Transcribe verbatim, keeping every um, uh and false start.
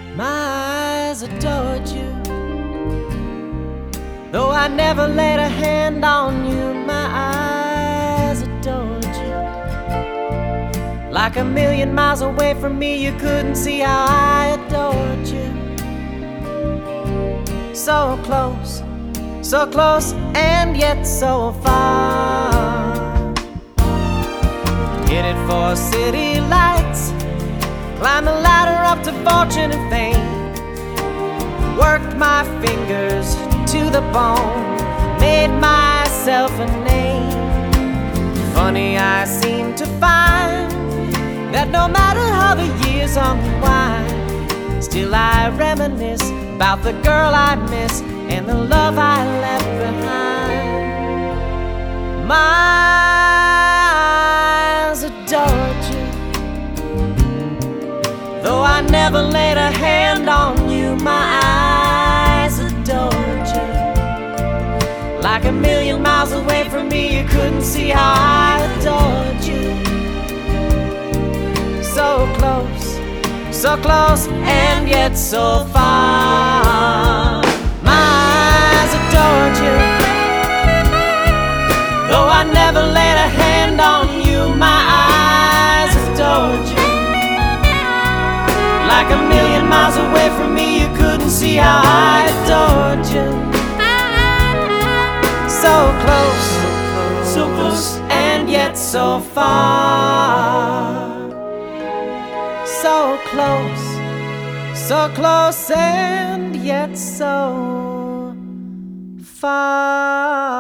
My eyes adored you, though I never laid a hand on you. My eyes adored you. Like a million miles away from me, you couldn't see how I adored you. So close, so close, and yet so far. Headed for city lights, climbed the ladder up to fortune and fame. Worked my fingers to the bone, made myself a name. Funny, I seem to find that no matter how the years unwind, still I reminisce about the girl I miss and the love I left behind. My eyes adored you, though I never laid a hand on you. My eyes adored you. Like a million miles away from me, you couldn't see how I adored you. So close, so close, and yet so far. My eyes adored you, though I never laid a hand on you. My eyes adored you. Like a million miles away from me, you couldn't see how I adored you. So close, so close, and yet so far. So close, so close, and yet so far.